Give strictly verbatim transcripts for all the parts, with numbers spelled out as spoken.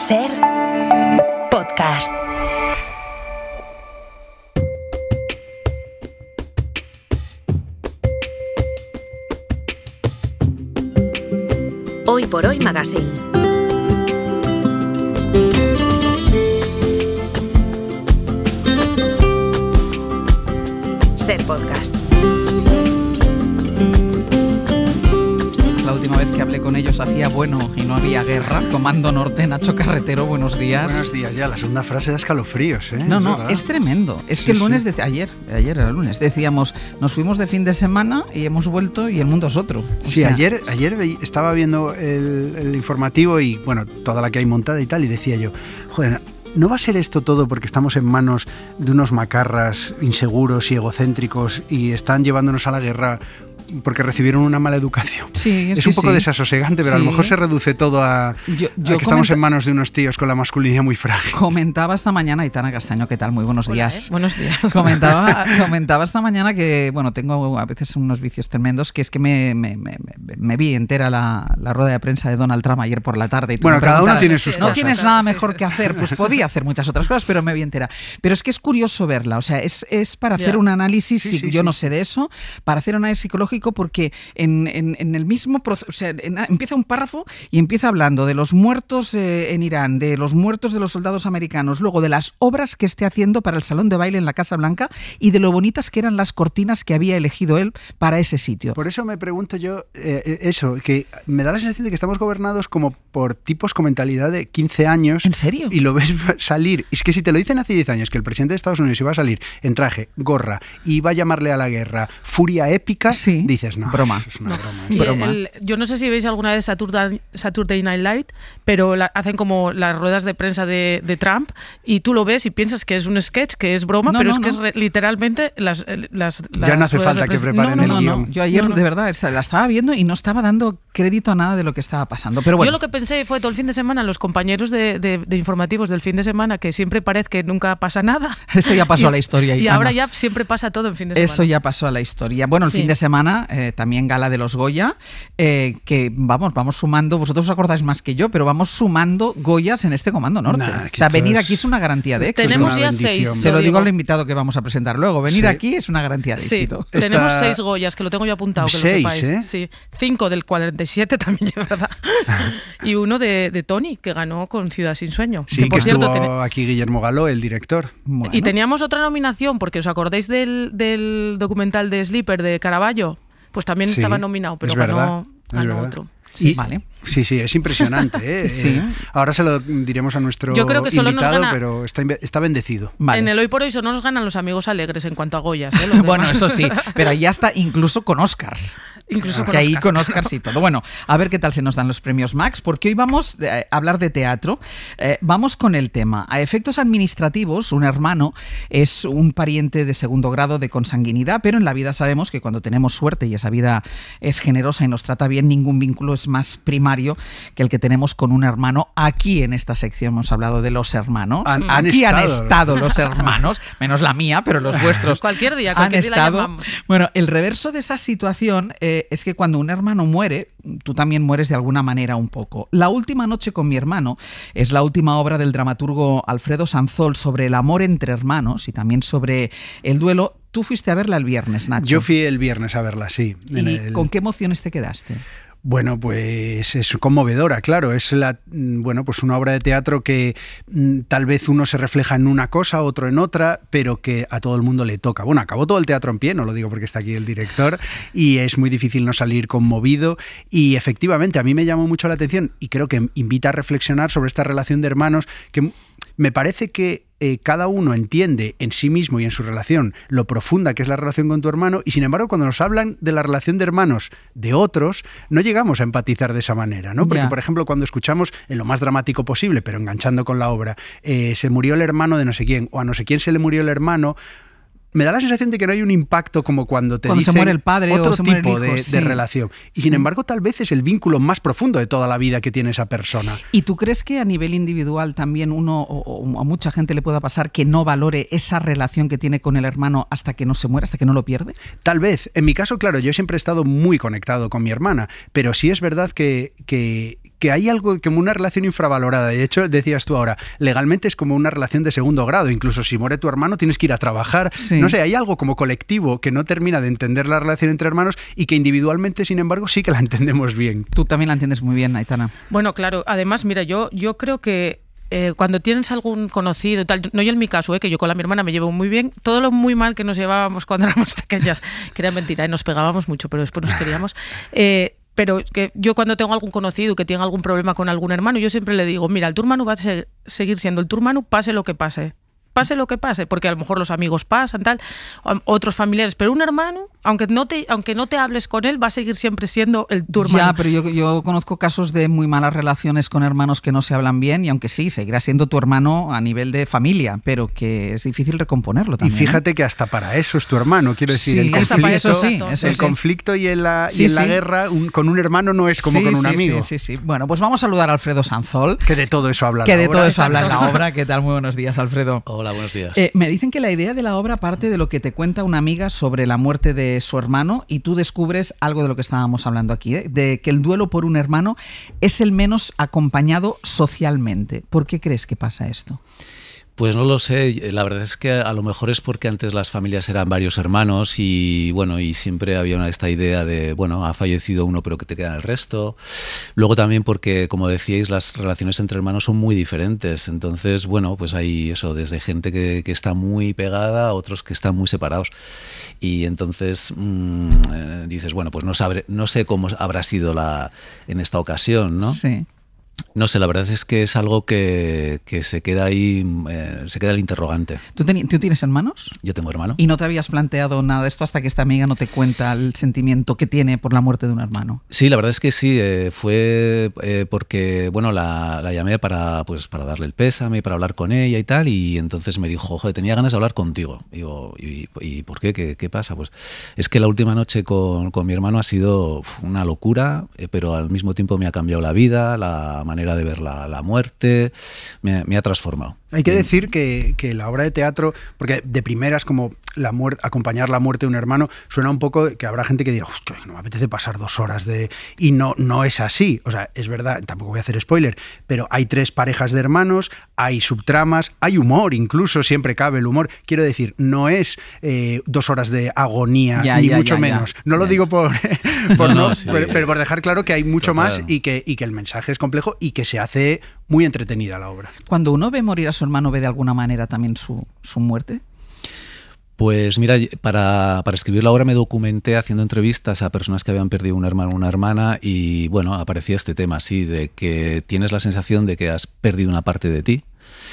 Ser podcast. Hoy por Hoy Magazine. Ser podcast. La última vez que hablé con ellos hacía bueno y no había guerra. Comando Norte, Nacho Carretero, buenos días. Buenos días, ya la segunda frase da escalofríos, ¿eh? No, no, es, es tremendo. Es sí, que el lunes, sí. de, ayer, ayer era el lunes, decíamos, nos fuimos de fin de semana y hemos vuelto y el mundo es otro. O sí, sea, ayer, ayer estaba viendo el, el informativo y, bueno, toda la que hay montada y tal, y decía yo, joder, ¿no va a ser esto todo porque estamos en manos de unos macarras inseguros y egocéntricos y están llevándonos a la guerra porque recibieron una mala educación? Sí, es sí, un poco sí. desasosegante, pero sí. A lo mejor se reduce todo a, yo, yo a que comenta- estamos en manos de unos tíos con la masculinidad muy frágil. Comentaba esta mañana, Aitana Castaño, ¿qué tal? Muy buenos Hola, días. ¿eh? Buenos días. Comentaba, comentaba esta mañana que, bueno, tengo a veces unos vicios tremendos, que es que me, me, me, me vi entera la, la rueda de prensa de Donald Trump ayer por la tarde. Y bueno, cada uno tiene sus ¿no cosas. ¿No tienes nada mejor que hacer? Pues podía hacer muchas otras cosas, pero me vi entera. Pero es que es curioso verla, o sea, es, es para hacer yeah. un análisis, sí, sí, yo sí. no sé de eso, para hacer un análisis psicológico, porque en, en, en el mismo proceso, o sea, en, empieza un párrafo y empieza hablando de los muertos eh, en Irán, de los muertos de los soldados americanos, luego de las obras que esté haciendo para el salón de baile en la Casa Blanca y de lo bonitas que eran las cortinas que había elegido él para ese sitio. Por eso me pregunto yo, eh, eso, que me da la sensación de que estamos gobernados como por tipos con mentalidad de quince años. ¿En serio? Y lo ves salir. Es que si te lo dicen hace diez años, que el presidente de Estados Unidos iba a salir en traje, gorra, y iba a llamarle a la guerra furia épica, sí. dices, no, broma. Es una no. broma. Y broma. El, yo no sé si veis alguna vez Saturday, Saturday Night Live, pero la, hacen como las ruedas de prensa de, de Trump y tú lo ves y piensas que es un sketch, que es broma, no, pero no, es que no. es re, literalmente las, las, Ya las no hace falta que preparen no, el no, guión. No. Yo ayer, no, no. de verdad, la estaba viendo y no estaba dando crédito a nada de lo que estaba pasando. Pero bueno. Yo lo que pensé fue todo el fin de semana, los compañeros de, de, de informativos del fin de semana, que siempre parece que nunca pasa nada. Eso ya pasó y, a la historia. Y Itana. ahora ya siempre pasa todo en fin de semana. Eso ya pasó a la historia. Bueno, el sí. fin de semana eh, también gala de los Goya, eh, que vamos, vamos sumando, vosotros os acordáis más que yo, pero vamos sumando Goyas en este Comando Norte. Nah, o sea, venir es... aquí es una garantía de éxito. Tenemos ya seis. Se lo digo al invitado que vamos a presentar luego. Venir sí. aquí es una garantía de sí. éxito. Esta... Tenemos seis Goyas, que lo tengo yo apuntado, que seis, lo sepáis. ¿eh? Sí. Cinco del cuarenta y siete también, es verdad. Y uno de, de Tony, que ganó con Ciudad sin sueño. Sí, que por que cierto estuvo ten... aquí Guillermo Galó, el director. Bueno. Y teníamos otra nominación, porque os acordáis del, del documental de Sleeper de Caravaggio, pues también sí, estaba nominado, pero es ganó, verdad, ganó otro. Sí, y, vale. Sí, sí, es impresionante. ¿eh? Sí. Ahora se lo diremos a nuestro Yo creo que solo invitado, nos gana... pero está, está bendecido. Vale. En el Hoy por Hoy solo nos ganan los amigos alegres en cuanto a Goyas. ¿eh? Bueno, eso sí, pero ahí está incluso con Oscars. Incluso que con ahí Oscars. con Oscars y todo. Bueno, a ver qué tal se nos dan los premios Max, porque hoy vamos a hablar de teatro. Eh, vamos con el tema. A efectos administrativos, un hermano es un pariente de segundo grado de consanguinidad, pero en la vida sabemos que cuando tenemos suerte y esa vida es generosa y nos trata bien, ningún vínculo es más primario que el que tenemos con un hermano. Aquí en esta sección hemos hablado de los hermanos. Han, han Aquí estado. han estado los hermanos, menos la mía, pero los vuestros. Cualquier día, cualquier han día estado. la llamamos. Bueno, el reverso de esa situación eh, es que cuando un hermano muere, tú también mueres de alguna manera un poco. La última noche con mi hermano es la última obra del dramaturgo Alfredo Sanzol sobre el amor entre hermanos y también sobre el duelo. Tú fuiste a verla el viernes, Nacho. Yo fui el viernes a verla, sí. ¿Y el... con qué emociones te quedaste? Bueno, pues es conmovedora, claro. Es la, bueno, pues una obra de teatro que mm, tal vez uno se refleja en una cosa, otro en otra, pero que a todo el mundo le toca. Bueno, acabó todo el teatro en pie, no lo digo porque está aquí el director, y es muy difícil no salir conmovido. Y efectivamente, a mí me llamó mucho la atención y creo que invita a reflexionar sobre esta relación de hermanos que me parece que eh, cada uno entiende en sí mismo y en su relación lo profunda que es la relación con tu hermano, y sin embargo cuando nos hablan de la relación de hermanos de otros, no llegamos a empatizar de esa manera, ¿no? Porque, yeah. por ejemplo, cuando escuchamos, en lo más dramático posible, pero enganchando con la obra, eh, se murió el hermano de no sé quién, o a no sé quién se le murió el hermano, me da la sensación de que no hay un impacto como cuando te cuando dicen se muere el padre otro o se tipo muere el hijo, de, sí. de relación. Y sin sí. embargo, tal vez es el vínculo más profundo de toda la vida que tiene esa persona. ¿Y tú crees que a nivel individual también uno o, o a mucha gente le pueda pasar que no valore esa relación que tiene con el hermano hasta que no se muera, hasta que no lo pierde? Tal vez. En mi caso, claro, yo siempre he estado muy conectado con mi hermana, pero sí es verdad que, que, que hay algo como una relación infravalorada. De hecho, decías tú ahora, legalmente es como una relación de segundo grado. Incluso si muere tu hermano tienes que ir a trabajar. Sí. No sé, hay algo como colectivo que no termina de entender la relación entre hermanos y que individualmente, sin embargo, sí que la entendemos bien. Tú también la entiendes muy bien, Aitana. Bueno, claro. Además, mira, yo, yo creo que Eh, cuando tienes algún conocido, tal, no yo en mi caso, eh, que yo con la mi hermana me llevo muy bien, todo lo muy mal que nos llevábamos cuando éramos pequeñas, que era mentira, eh, nos pegábamos mucho, pero después nos queríamos. Eh, pero que yo cuando tengo algún conocido que tiene algún problema con algún hermano, yo siempre le digo, mira, el tu hermano va a ser, seguir siendo el tu hermano, pase lo que pase. Pase lo que pase, porque a lo mejor los amigos pasan, tal, otros familiares, pero un hermano, aunque no te, aunque no te hables con él, va a seguir siempre siendo el tu hermano. Ya, pero yo, yo conozco casos de muy malas relaciones con hermanos que no se hablan bien, y aunque sí, seguirá siendo tu hermano a nivel de familia, pero que es difícil recomponerlo también. Y fíjate ¿eh? que hasta para eso es tu hermano, quiero decir, Sí, el conflicto, para eso sí, eso el sí. conflicto y en la, Sí, y en la sí. guerra un, con un hermano no es como sí, con un sí, amigo. Sí, sí, sí. Bueno, pues vamos a saludar a Alfredo Sanzol. Que de todo eso habla Que la de obra. todo eso habla en la Exacto. obra. ¿Qué tal? Muy buenos días, Alfredo. Hola, buenos días. Eh, me dicen que la idea de la obra parte de lo que te cuenta una amiga sobre la muerte de su hermano, y tú descubres algo de lo que estábamos hablando aquí, ¿eh? De que el duelo por un hermano es el menos acompañado socialmente. ¿Por qué crees que pasa esto? Pues no lo sé, la verdad es que a lo mejor es porque antes las familias eran varios hermanos y bueno, y siempre había una, esta idea de, bueno, ha fallecido uno pero que te queda el resto. Luego también porque, como decíais, las relaciones entre hermanos son muy diferentes, entonces, bueno, pues hay eso, desde gente que, que está muy pegada a otros que están muy separados. Y entonces mmm, eh, dices, bueno, pues no, sabré, no sé cómo habrá sido la en esta ocasión, ¿no? Sí. No sé, la verdad es que es algo que, que se queda ahí, eh, se queda el interrogante. ¿Tú, ten, ¿Tú tienes hermanos? Yo tengo hermano. ¿Y no te habías planteado nada de esto hasta que esta amiga no te cuenta el sentimiento que tiene por la muerte de un hermano? Sí, la verdad es que sí, eh, fue eh, porque, bueno, la, la llamé para, pues, para darle el pésame, para hablar con ella y tal, y entonces me dijo, joder, tenía ganas de hablar contigo. Digo, ¿y, y por qué? ¿Qué, qué pasa? Pues es que la última noche con, con mi hermano ha sido una locura, eh, pero al mismo tiempo me ha cambiado la vida, la manera de ver la, la muerte, me, me ha transformado. Hay que decir que, que la obra de teatro, porque de primeras como la muerte, acompañar la muerte de un hermano, suena un poco que habrá gente que diga, hostia, no me apetece pasar dos horas de... Y no, no es así. O sea, es verdad, tampoco voy a hacer spoiler, pero hay tres parejas de hermanos, hay subtramas, hay humor, incluso siempre cabe el humor. Quiero decir, no es eh, dos horas de agonía, ya, ni ya, mucho ya, menos. ya, no ya. lo digo por... por No, no, no, sí. pero, pero por dejar claro que hay mucho Total. más y que, y que el mensaje es complejo y que se hace muy entretenida la obra. Cuando uno ve morir a su hermano, ¿ve de alguna manera también su, su muerte? Pues mira, para, para escribir la obra me documenté haciendo entrevistas a personas que habían perdido un hermano o una hermana y bueno, aparecía este tema así, de que tienes la sensación de que has perdido una parte de ti,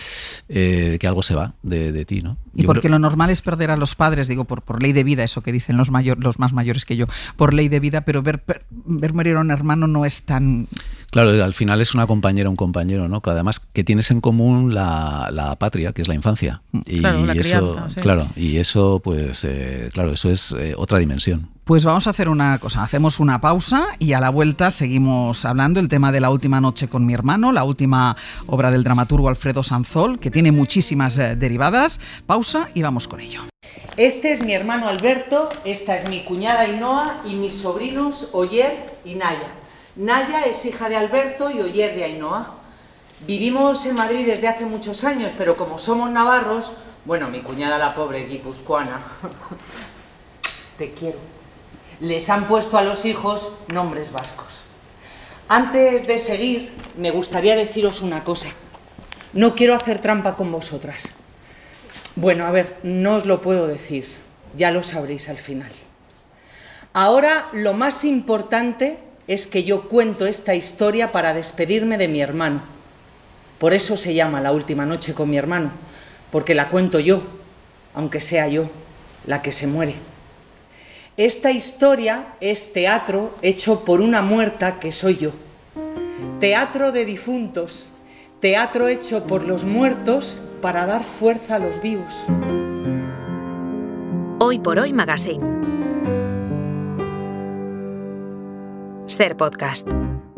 eh, que algo se va de, de ti, ¿no? Y Yo porque creo- lo normal es perder a los padres, digo, por, por ley de vida, eso que dicen los, mayor, los más mayores que yo, por ley de vida, pero ver, per- ver morir a un hermano no es tan... Claro, al final es una compañera, un compañero, ¿no? Que además que tienes en común la, la patria, que es la infancia. Y Claro, la eso, crianza, sí. claro, y eso, pues, eh, claro, eso es eh, otra dimensión. Pues vamos a hacer una cosa, hacemos una pausa y a la vuelta seguimos hablando el tema de La última noche con mi hermano, la última obra del dramaturgo Alfredo Sanzol, que tiene muchísimas eh, derivadas. Pausa y vamos con ello. Este es mi hermano Alberto, esta es mi cuñada Ainhoa y mis sobrinos Oyer y Naya. Naya es hija de Alberto y Oyer de Ainhoa. Vivimos en Madrid desde hace muchos años, pero como somos navarros, bueno, mi cuñada la pobre guipuzcoana. Te quiero. Les han puesto a los hijos nombres vascos. Antes de seguir, me gustaría deciros una cosa. No quiero hacer trampa con vosotras. Bueno, a ver, no os lo puedo decir, ya lo sabréis al final. Ahora lo más importante es que yo cuento esta historia para despedirme de mi hermano. Por eso se llama La última noche con mi hermano, porque la cuento yo, aunque sea yo la que se muere. Esta historia es teatro hecho por una muerta que soy yo. Teatro de difuntos, teatro hecho por los muertos para dar fuerza a los vivos. Hoy por Hoy Magazine. Ser Podcast.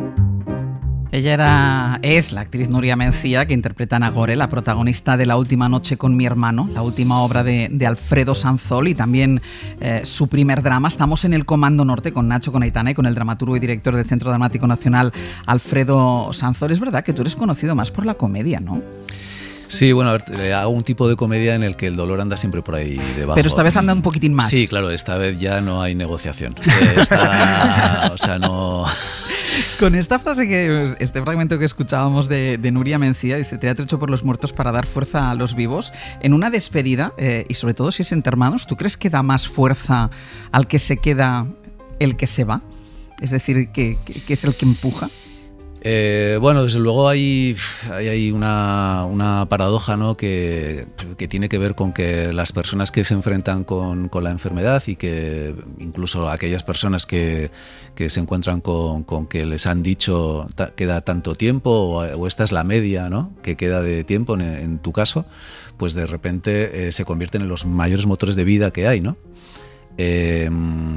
Ella era, es la actriz Nuria Mencía, que interpreta a Nagore, la protagonista de La última noche con mi hermano, la última obra de, de Alfredo Sanzol, y también eh, su primer drama. Estamos en el Comando Norte con Nacho, con Aitana y con el dramaturgo y director del Centro Dramático Nacional, Alfredo Sanzol. Es verdad que tú eres conocido más por la comedia, ¿no? Sí, bueno, a ver, hago un tipo de comedia en el que el dolor anda siempre por ahí debajo. Pero esta vez anda un poquitín más. Sí, claro, esta vez ya no hay negociación. Eh, esta, o sea, no... Con esta frase, que este fragmento que escuchábamos de, de Nuria Mencía, dice: teatro hecho por los muertos para dar fuerza a los vivos. En una despedida, eh, y sobre todo si es entre hermanos, ¿tú crees que da más fuerza al que se queda el que se va? Es decir, que, que, que es el que empuja. Eh, bueno, desde luego hay, hay, hay una, una paradoja, ¿no? que, que tiene que ver con que las personas que se enfrentan con, con la enfermedad, y que incluso aquellas personas que, que se encuentran con, con que les han dicho ta, queda tanto tiempo, o, o esta es la media, ¿no? que queda de tiempo en, en tu caso, pues de repente eh, se convierten en los mayores motores de vida que hay, ¿no? Eh,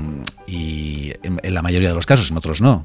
y en, en la mayoría de los casos, en otros no.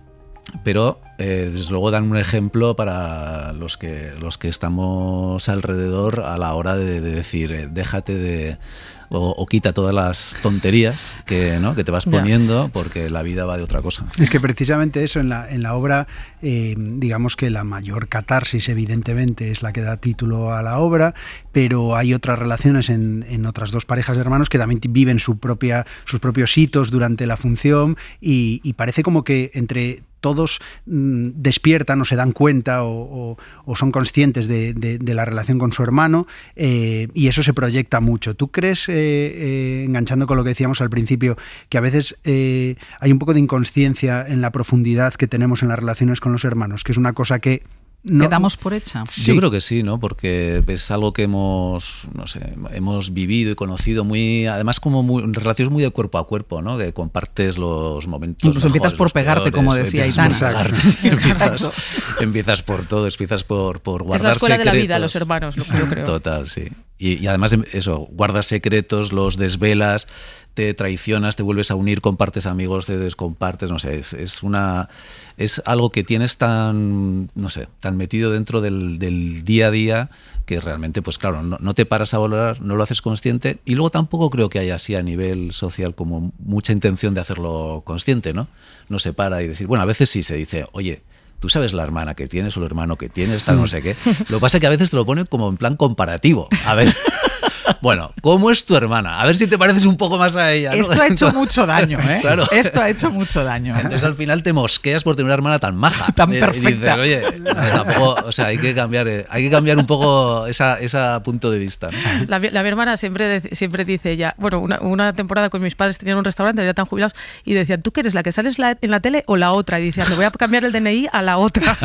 Pero eh, desde luego dan un ejemplo para los que los que estamos alrededor a la hora de, de decir eh, déjate de o, o quita todas las tonterías que, ¿no? que te vas poniendo, porque la vida va de otra cosa. Es que precisamente eso, en la, en la obra, eh, digamos que la mayor catarsis evidentemente es la que da título a la obra, pero hay otras relaciones en, en otras dos parejas de hermanos que también viven su propia, sus propios hitos durante la función, y, y parece como que entre todos mmm, despiertan o se dan cuenta o, o, o son conscientes de, de, de la relación con su hermano, eh, y eso se proyecta mucho. ¿Tú crees, eh, eh, enganchando con lo que decíamos al principio, que a veces eh, hay un poco de inconsciencia en la profundidad que tenemos en las relaciones con los hermanos, que es una cosa que no, ¿quedamos por hecha? Sí. Yo creo que sí, ¿no? Porque es algo que hemos, no sé, hemos vivido y conocido muy, además como muy, relaciones muy de cuerpo a cuerpo, ¿no? Que compartes los momentos. Incluso mejores, empiezas por pegarte, peores, como decía Aitana. Empiezas, empiezas por todo, empiezas por, por guardar secretos. Es la escuela secretos. de la vida, los hermanos, lo que yo creo. Total, sí. Y, y además eso, guardas secretos, los desvelas, te traicionas, te vuelves a unir, compartes amigos, te descompartes, no sé, es, es una es algo que tienes tan, no sé, tan metido dentro del, del día a día, que realmente, pues claro, no, no te paras a valorar, no lo haces consciente, y luego tampoco creo que haya así a nivel social como mucha intención de hacerlo consciente, ¿no? No se para y decir, bueno, a veces sí se dice, oye, tú sabes la hermana que tienes o el hermano que tienes, tal, no sé qué. Lo que pasa es que a veces te lo ponen como en plan comparativo. A ver, bueno, ¿cómo es tu hermana? A ver si te pareces un poco más a ella, ¿no? Esto ha hecho mucho daño, ¿eh? Claro. Esto ha hecho mucho daño. Entonces al final te mosqueas por tener una hermana tan maja. Tan eh, perfecta. Y dices, oye, tampoco, o sea, hay que cambiar, eh, hay que cambiar un poco esa, esa punto de vista, ¿no? La, la mi hermana siempre, siempre dice ella, bueno, una, una temporada con mis padres tenían un restaurante, ya tan jubilados, y decían, ¿tú qué eres, la que sales la, en la tele o la otra? Y decían, le voy a cambiar el D N I a la otra,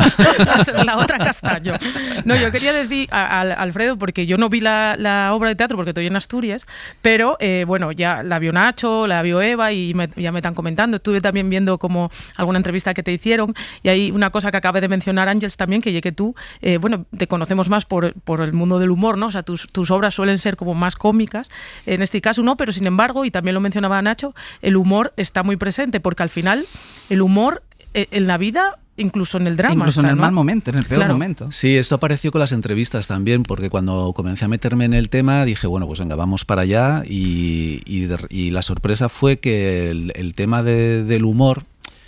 la otra Castaño. No, yo quería decir a, a Alfredo, porque yo no vi la, la obra de teatro porque estoy en Asturias, pero eh, bueno, ya la vio Nacho, la vio Eva y me, ya me están comentando. Estuve también viendo como alguna entrevista que te hicieron, y hay una cosa que acabé de mencionar, Ángeles, también, que llegué tú, eh, bueno, te conocemos más por, por el mundo del humor, ¿no? O sea, tus, tus obras suelen ser como más cómicas, en este caso no, pero sin embargo, y también lo mencionaba Nacho, el humor está muy presente, porque al final el humor eh, en la vida, incluso en el drama. Incluso está, en el ¿no? mal momento, en el peor Claro. momento. Sí, esto apareció con las entrevistas también, porque cuando comencé a meterme en el tema dije, bueno, pues venga, vamos para allá, y, y, de, y la sorpresa fue que el, el tema de, del humor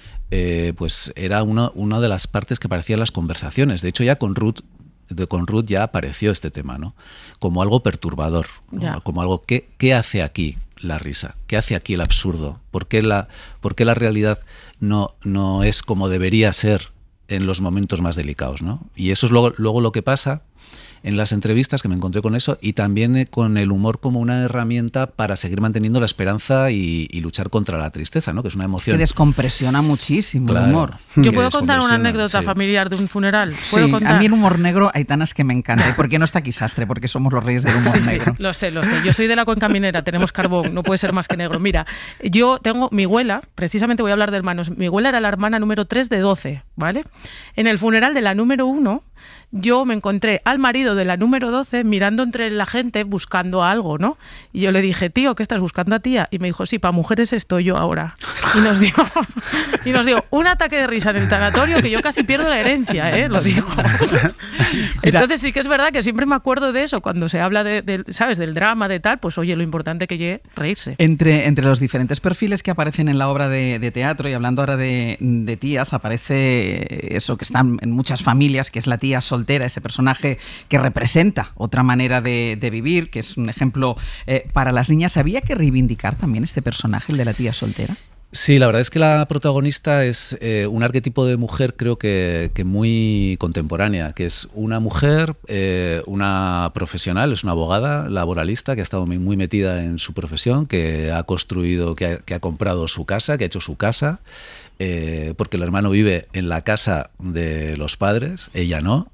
eh, pues era una, una de las partes que aparecía en las conversaciones. De hecho, ya con Ruth de con Ruth ya apareció este tema, ¿no? Como algo perturbador, ¿no? Como algo, ¿qué, ¿qué hace aquí la risa? ¿Qué hace aquí el absurdo? ¿Por qué la, por qué la realidad no, no es como debería ser en los momentos más delicados, ¿no? Y eso es luego, luego lo que pasa en las entrevistas, que me encontré con eso, y también con el humor como una herramienta para seguir manteniendo la esperanza y, y luchar contra la tristeza, ¿no? Que es una emoción. Que descompresiona muchísimo, claro, el humor. Yo puedo contar una anécdota sí. familiar de un funeral. ¿Puedo Sí, contar? a mí el humor negro, Aitana, es que me encanta. ¿Y por qué no está aquí Sastre? Porque somos los reyes del humor Sí, negro. sí, lo sé, lo sé. Yo soy de la Cuenca Minera, tenemos carbón, no puede ser más que negro. Mira, yo tengo mi abuela, precisamente voy a hablar de hermanos, mi abuela era la hermana número tres de doce. ¿vale? En el funeral de la número uno, yo me encontré al marido de la número doce mirando entre la gente buscando algo, ¿no? Y yo le dije, tío, ¿qué estás buscando a tía? Y me dijo, sí, para mujeres estoy yo ahora. Y nos dio, y nos dio un ataque de risa en el tanatorio que yo casi pierdo la herencia, ¿eh? Lo digo. Entonces sí que es verdad que siempre me acuerdo de eso, cuando se habla de, de ¿sabes?, del drama, de tal, pues oye, lo importante que llegue reírse. Entre, entre los diferentes perfiles que aparecen en la obra de, de teatro, y hablando ahora de, de tías, aparece eso que están en muchas familias, que es la tía soltera, ese personaje que representa otra manera de, de vivir, que es un ejemplo eh, para las niñas. ¿Había que reivindicar también este personaje, el de la tía soltera? Sí, la verdad es que la protagonista es eh, un arquetipo de mujer, creo que, que muy contemporánea, que es una mujer, eh, una profesional, es una abogada laboralista que ha estado muy, muy metida en su profesión, que ha construido, que ha, que ha comprado su casa, que ha hecho su casa, eh, porque el hermano vive en la casa de los padres, ella no,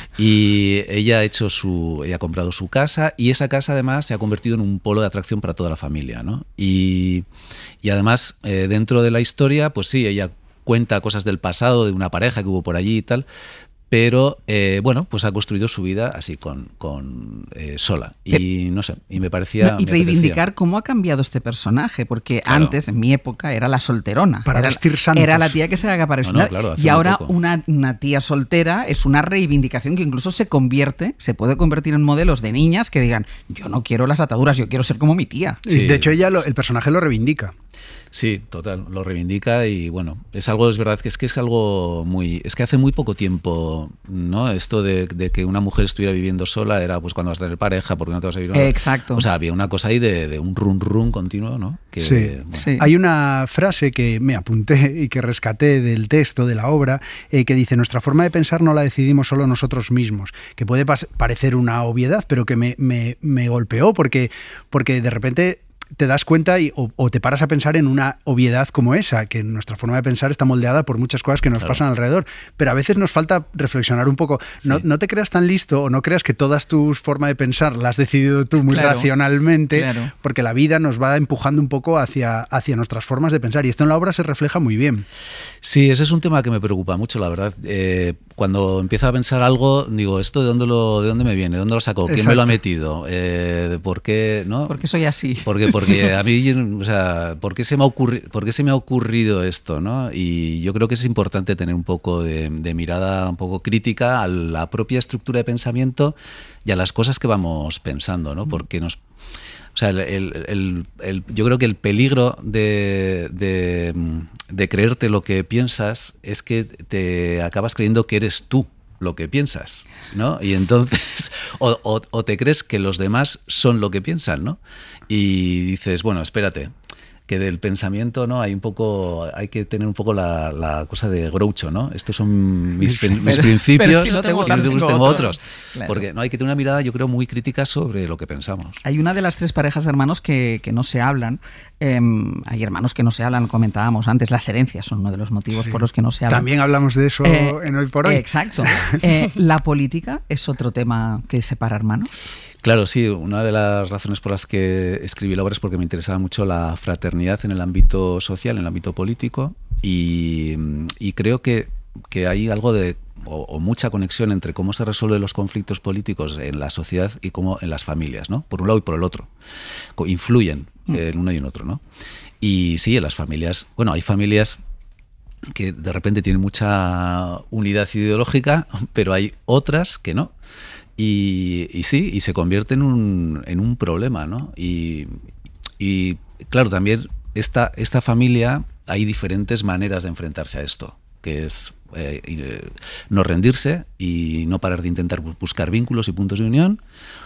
y ella ha hecho su, ella ha comprado su casa, y esa casa además se ha convertido en un polo de atracción para toda la familia, ¿no? Y, y además eh, dentro de la historia, pues sí, ella cuenta cosas del pasado, de una pareja que hubo por allí y tal, pero eh, bueno, pues ha construido su vida así con, con eh, sola. Y no sé, y me parecía... No, y me reivindicar parecía. cómo ha cambiado este personaje, porque Claro. antes, en mi época, era la solterona. Para era, vestir santos. Era la tía que se haga para vestir. No, no, claro, hace y muy ahora poco. una, una tía soltera es una reivindicación que incluso se convierte, se puede convertir en modelos de niñas que digan, yo no quiero las ataduras, yo quiero ser como mi tía. Y Sí. de hecho, ella lo- el personaje lo reivindica. Sí, total, lo reivindica y bueno, es algo, es verdad que es que es algo muy, es que hace muy poco tiempo, ¿no? Esto de, de que una mujer estuviera viviendo sola era pues cuando vas a tener pareja, porque no te vas a vivir. Eh, exacto. O sea, había una cosa ahí de, de un run run continuo, ¿no? Que, Sí. bueno, Sí. Hay una frase que me apunté y que rescaté del texto, de la obra, eh, que dice, nuestra forma de pensar no la decidimos solo nosotros mismos, que puede pas- parecer una obviedad, pero que me, me, me golpeó porque, porque de repente te das cuenta y, o, o te paras a pensar en una obviedad como esa, que nuestra forma de pensar está moldeada por muchas cosas que nos Claro. pasan alrededor, pero a veces nos falta reflexionar un poco. No, Sí. no te creas tan listo o no creas que todas tus formas de pensar las has decidido tú muy Claro, racionalmente, claro. porque la vida nos va empujando un poco hacia, hacia nuestras formas de pensar, y esto en la obra se refleja muy bien. Sí, ese es un tema que me preocupa mucho, la verdad. Eh, cuando empiezo a pensar algo, digo, ¿esto de dónde lo, de dónde me viene? ¿De dónde lo sacó? ¿Quién me lo ha Exacto. metido? Eh, ¿Por qué? ¿No? Porque soy así. Porque, porque a mí, o sea, ¿por qué se me ha ocurrido, por qué se me ha ocurrido esto, ¿no? Y yo creo que es importante tener un poco de, de mirada un poco crítica a la propia estructura de pensamiento y a las cosas que vamos pensando, ¿no? Porque nos, o sea, el, el- el- el- yo creo que el peligro de, de, de creerte lo que piensas es que te acabas creyendo que eres tú lo que piensas, ¿no? Y entonces, o, o- o te crees que los demás son lo que piensan, ¿no? Y dices, bueno, espérate, que del pensamiento, ¿no? Hay un poco, hay que tener un poco la, la cosa de Groucho, ¿no? Estos son mis, prin- mis Pero- principios, pero si no te gustan, si no tengo tengo otros. otros. Claro. Porque no hay que tener una mirada, yo creo, muy crítica sobre lo que pensamos. Hay una de las tres parejas de hermanos que, que no se hablan. Eh, hay hermanos que no se hablan, comentábamos antes. Las herencias son uno de los motivos Sí. por los que no se hablan. También hablamos de eso Eh, en Hoy por Hoy. Exacto. Eh, ¿La política es otro tema que separa hermanos? Claro, sí, una de las razones por las que escribí la obra es porque me interesaba mucho la fraternidad en el ámbito social, en el ámbito político, y, y creo que, que hay algo de, o, o mucha conexión entre cómo se resuelven los conflictos políticos en la sociedad y cómo en las familias, ¿no? Por un lado y por el otro. Co- Influyen eh, en uno y en otro, ¿no? Y sí, en las familias, bueno, hay familias que de repente tienen mucha unidad ideológica, pero hay otras que no. Y, y sí, y se convierte en un, en un problema, ¿no? Y, y claro, también esta, esta familia, hay diferentes maneras de enfrentarse a esto, que es eh, eh, no rendirse y no parar de intentar bu- buscar vínculos y puntos de unión,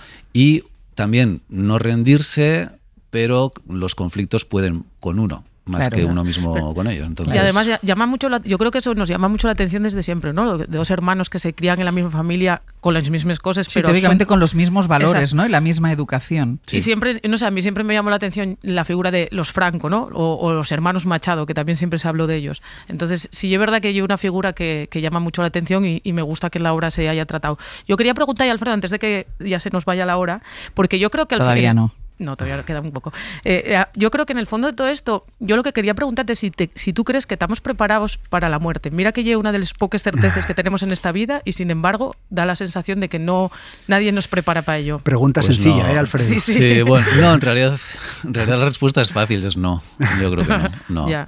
y también no rendirse, pero los conflictos pueden con uno, más Claro, que claro. uno mismo con ellos. Entonces, Y además ya- llama mucho la- yo creo que eso nos llama mucho la atención desde siempre, ¿no? De dos hermanos que se crían en la misma familia con las mismas cosas, Sí, pero teóricamente son- con los mismos valores, Exacto. ¿no? Y la misma educación. Y siempre, no sé, a mí siempre me llamó la atención la figura de los Franco, ¿no? O, o los hermanos Machado, que también siempre se habló de ellos. Entonces, sí es verdad que hay una figura que, que llama mucho la atención y, y me gusta que en la obra se haya tratado. Yo quería preguntar, Alfredo, antes de que ya se nos vaya la hora, porque yo creo que al Todavía fin- no. No, todavía queda un poco. Eh, eh, yo creo que en el fondo de todo esto, yo lo que quería preguntarte es si, te, si tú crees que estamos preparados para la muerte. Mira que lleva una de las pocas certezas que tenemos en esta vida y sin embargo da la sensación de que no nadie nos prepara para ello. Pregunta pues sencilla, no. ¿eh, Alfredo? Sí, sí. Sí, bueno, no, en realidad, en realidad la respuesta es fácil, es no. Yo creo que no. no. Ya.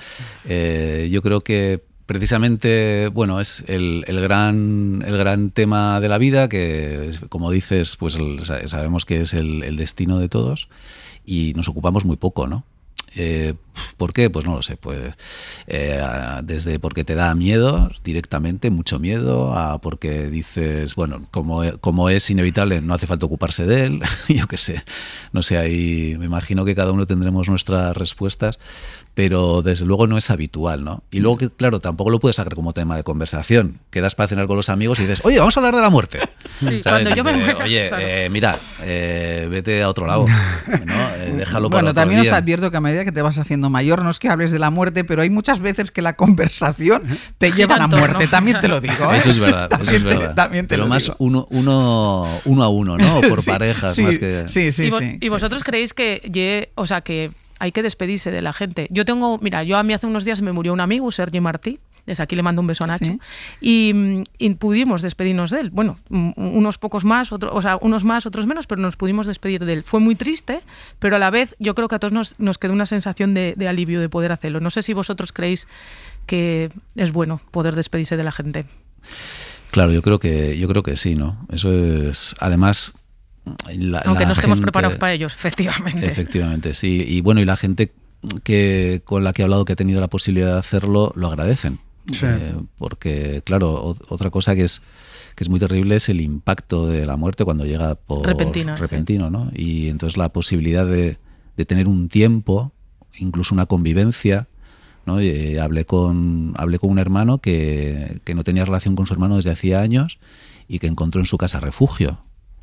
Eh, yo creo que precisamente, bueno, es el, el, gran, el gran tema de la vida, que como dices, pues el, sabemos que es el, el destino de todos y nos ocupamos muy poco, ¿no? Eh, ¿Por qué? Pues no lo sé. Pues eh, desde porque te da miedo directamente, mucho miedo, a porque dices, bueno, como, como es inevitable, no hace falta ocuparse de él. Yo qué sé. No sé, ahí me imagino que cada uno tendremos nuestras respuestas, pero desde luego no es habitual, ¿no? Y luego, que claro, tampoco lo puedes sacar como tema de conversación. Quedas para cenar con los amigos y dices, oye, vamos a hablar de la muerte. Sí, ¿sabes? cuando yo me Dice, muera, oye, claro. eh, mira, eh, vete a otro lado, ¿no? Eh, déjalo para Bueno, otro también día. os advierto que a medida que te vas haciendo mayor, no es que hables de la muerte, pero hay muchas veces que la conversación te lleva a la en torno. muerte, también te lo digo. ¿eh? Eso es verdad, eso también es verdad. Te, también te pero lo más digo. uno, uno, uno a uno, ¿no? Por Sí, parejas, sí, más que... Sí, sí, ¿Y, vo- sí. y vosotros sí, creéis que, ye- o sea, que hay que despedirse de la gente? Yo tengo, mira, yo a mí hace unos días me murió un amigo, Sergi Martí. Desde aquí le mando un beso a Nacho. Sí. Y, y pudimos despedirnos de él. Bueno, unos pocos más, otro, o sea, unos más, otros menos, pero nos pudimos despedir de él. Fue muy triste, pero a la vez yo creo que a todos nos, nos quedó una sensación de, de alivio de poder hacerlo. No sé si vosotros creéis que es bueno poder despedirse de la gente. Claro, yo creo que, yo creo que sí, ¿no? Eso es, además... La, Aunque la no estemos gente, preparados para ellos, efectivamente. Efectivamente, sí. Y bueno, y la gente que con la que he hablado que ha tenido la posibilidad de hacerlo, lo agradecen. Sí. Eh, porque, claro, o, otra cosa que es que es muy terrible es el impacto de la muerte cuando llega por Repentino, repentino, ¿no? Y entonces la posibilidad de, de tener un tiempo, incluso una convivencia, ¿no? Y hablé con hablé con un hermano que, que no tenía relación con su hermano desde hacía años y que encontró en su casa refugio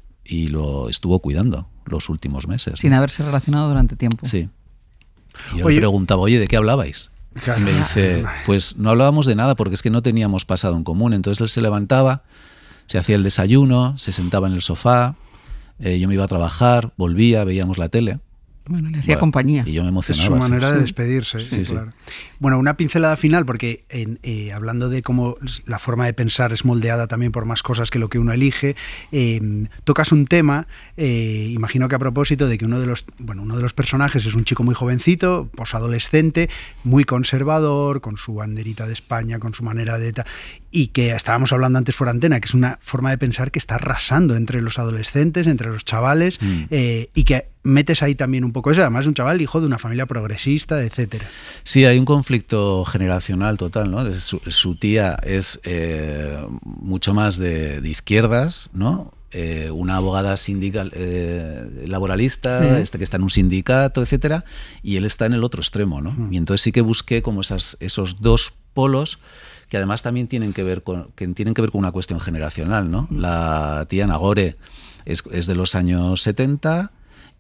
y lo estuvo cuidando los últimos meses. Sin ¿no? haberse relacionado durante tiempo. Sí. Y yo Oye, le preguntaba, oye, ¿de qué hablabais? Claro. Y me dice, pues no hablábamos de nada porque es que no teníamos pasado en común. Entonces él se levantaba, se hacía el desayuno, se sentaba en el sofá, eh, yo me iba a trabajar, volvía, veíamos la tele. Bueno, le hacía Bueno, compañía. Y yo me Es emocionaba. su manera sí. de despedirse, Sí, sí. claro. Bueno, una pincelada final, porque en, eh, hablando de cómo la forma de pensar es moldeada también por más cosas que lo que uno elige, eh, tocas un tema, eh, imagino que a propósito de que uno de los, bueno, uno de los personajes es un chico muy jovencito, posadolescente, muy conservador, con su banderita de España, con su manera de... Ta- y que estábamos hablando antes fuera antena, que es una forma de pensar que está arrasando entre los adolescentes, entre los chavales, Mm. eh, y que metes ahí también un poco eso. Además, un chaval hijo de una familia progresista, etcétera. Sí, hay un conflicto generacional total, ¿no? Su, su tía es eh, mucho más de, de izquierdas, ¿no? Eh, una abogada sindical, eh, laboralista, Sí. este que está en un sindicato, etcétera, y él está en el otro extremo, ¿no? Mm. Y entonces sí que busqué como esas, esos dos polos que además también tienen que ver con, que tienen que ver con una cuestión generacional, ¿no? La tía Nagore es, es de los años setenta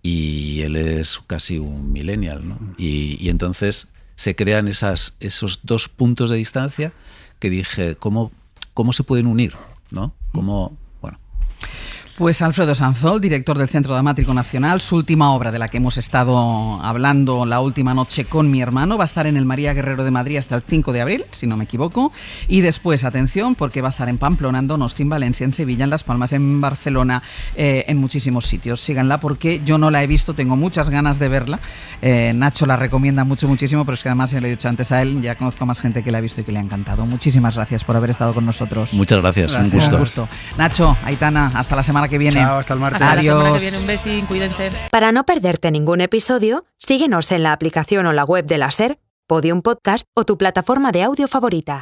y él es casi un millennial, ¿no? Y, y entonces se crean esas, esos dos puntos de distancia que dije, ¿cómo, cómo se pueden unir? ¿No? ¿Cómo, bueno. Pues Alfredo Sanzol, director del Centro Dramático Nacional, su última obra de la que hemos estado hablando la última noche con mi hermano, va a estar en el María Guerrero de Madrid hasta el cinco de abril, si no me equivoco, y después, atención, porque va a estar en Pamplona, en Donosti, en Valencia, en Sevilla, en Las Palmas, en Barcelona, eh, en muchísimos sitios. Síganla porque yo no la he visto, tengo muchas ganas de verla. Eh, Nacho la recomienda mucho, muchísimo, pero es que además, ya le he dicho antes a él, ya conozco a más gente que la ha visto y que le ha encantado. Muchísimas gracias por haber estado con nosotros. Muchas gracias, Gracias. un gusto. Un gusto. Nacho, Aitana, hasta la semana que viene. Chao, hasta el martes. Hasta la semana que Adiós. viene. Un besín, cuídense. Para no perderte ningún episodio, síguenos en la aplicación o la web de la SER, Podium Podcast o tu plataforma de audio favorita.